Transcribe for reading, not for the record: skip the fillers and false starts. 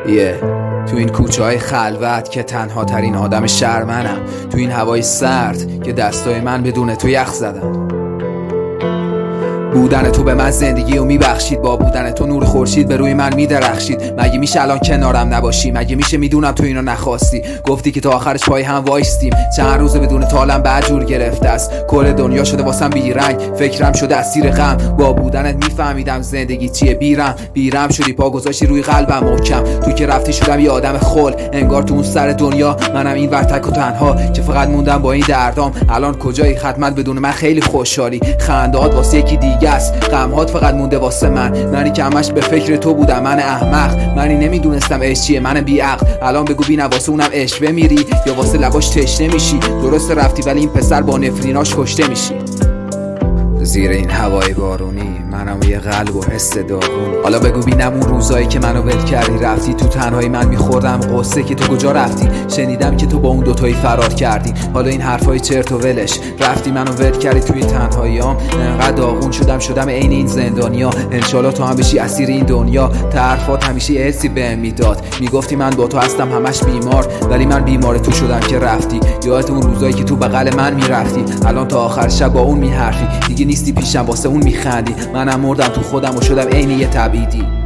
تو این کوچه های خلوت که تنها ترین آدم شهر منم، تو این هوای سرد که دستای من بدون تو یخ زدن. بودن تو به من زندگی رو میبخشید، با بودن تو نور خورشید به روی من میدرخشید. مگه میشه الان کنارم نباشی؟ مگه میشه میدونم تو اینو نخواستی؟ گفتی که تا آخرش پای هم وایستیم. چند روز بدون تو حالم بدجور گرفته است. کل دنیا شده واسم بیرنگ، فکرم شده اسیر غم. با بودنت میفهمیدم زندگی چیه. بیرم شدی، پا گذاشتی روی قلبم محکم. تو که رفتی شدم یه آدم خل، انگار تو اون سر دنیا منم این ور تک و تنها که فقط موندم با این دردام. الان کجایی خدمت بدون من خیلی خوشحالی. خندهات واسه یکی دیگه است، غمهات فقط مونده واسه منی که همش به فکر تو بودم. من احمق، منی نمیدونستم عشق چیه. من بیعقل. الان بگو بینم واسه اونم عشق بمیری یا واسه لباش تشنه میشی؟ درست رفتی ولی این پسر با نفریناش کشته میشی. زیر این هوای بارونی منم یه قلب و حس داغونی. حالا بگو بینم اون روزایی که منو ول کردی، رفتی تو تنهایی من میخوردم قصه که تو کجا رفتی. شنیدم که تو با اون دوتایی فرار کردی. حالا این حرفای چرت و ولش، رفتی منو ول کردی توی تنهاییام. انقدر داغون شدم عین این زندانیا. انشالله تو هم بشی اسیر این دنیا. طرفات همیشه یه حسی بهم میداد، میگفتی من با تو هستم همش بیمار، ولی من بیمار تو شدم که رفتی. یادت اون روزایی که تو بغل من میرفتی، الان تا آخر شب با اون میحرفی. دیگه نیستی پیشم واسه اون میخندی. منم مردم تو خودم و شدم عین یه تبعیدی.